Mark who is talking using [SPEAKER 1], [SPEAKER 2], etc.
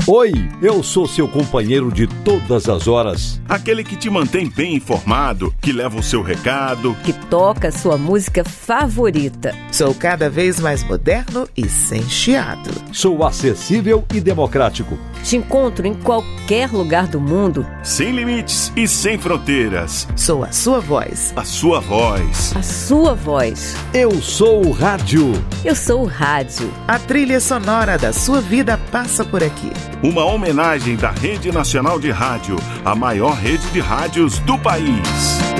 [SPEAKER 1] Oi, eu sou seu companheiro de todas as horas.
[SPEAKER 2] Aquele que te mantém bem informado, que leva o seu recado,
[SPEAKER 3] que toca a sua música favorita.
[SPEAKER 4] Sou cada vez mais moderno e sem chiado.
[SPEAKER 1] Sou acessível e democrático.
[SPEAKER 3] Te encontro em qualquer lugar do mundo.
[SPEAKER 2] Sem limites e sem fronteiras.
[SPEAKER 4] Sou a sua voz.
[SPEAKER 2] A sua voz.
[SPEAKER 3] A sua voz.
[SPEAKER 1] Eu sou o rádio.
[SPEAKER 3] Eu sou o rádio.
[SPEAKER 4] A trilha sonora da sua vida passa por aqui.
[SPEAKER 2] Uma homenagem da Rede Nacional de Rádio, a maior rede de rádios do país.